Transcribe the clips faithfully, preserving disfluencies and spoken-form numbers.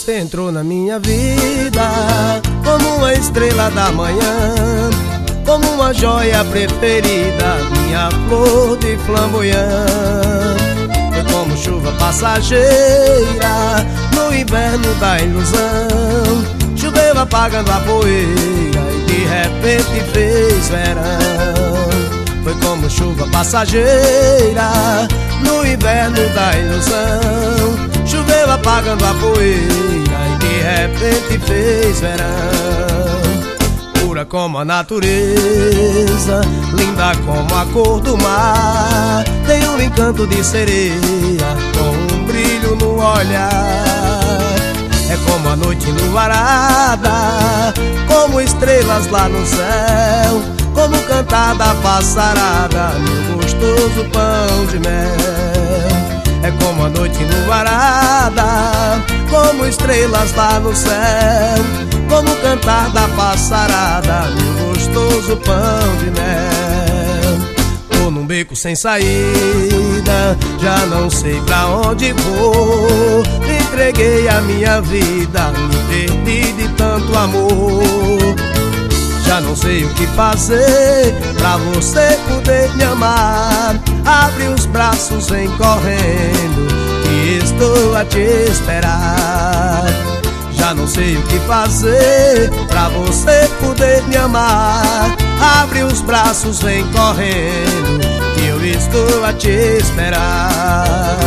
Você entrou na minha vida como uma estrela da manhã, como uma joia preferida, minha flor de flamboyant. Foi como chuva passageira no inverno da ilusão. Choveu apagando a poeira e de repente fez verão. Foi como chuva passageira no inverno da ilusão. Choveu apagando a poeira e de repente fez verão. Pura como a natureza, linda como a cor do mar, tem um encanto de sereia com um brilho no olhar. É como a noite enluarada, como estrelas lá no céu, como o cantar da passarada, meu gostoso pão de mel. É como a noite enluarada, como estrelas lá no céu, como o cantar da passarada, meu gostoso pão de mel. Tô num beco sem saída, já não sei pra onde vou. Entreguei a minha vida, me perdi de tanto amor. Já não sei o que fazer pra você poder me amar. Abre os braços, vem correndo, que estou a te esperar. Já não sei o que fazer pra você poder me amar. Abre os braços, vem correndo, que eu estou a te esperar.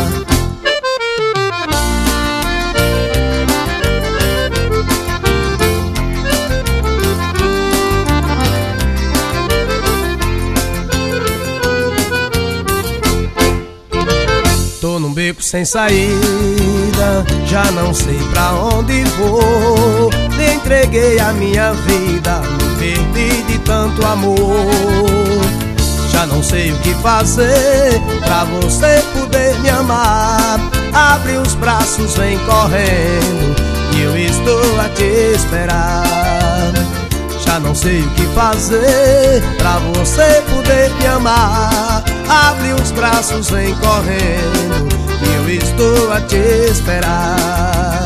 Tô num beco sem saída, já não sei pra onde vou. Te entreguei a minha vida, me perdi de tanto amor. Já não sei o que fazer pra você poder me amar. Abre os braços, vem correndo, que eu estou a te esperar. Já não sei o que fazer pra você poder me amar. Abre os braços, vem correndo, que eu estou a te esperar.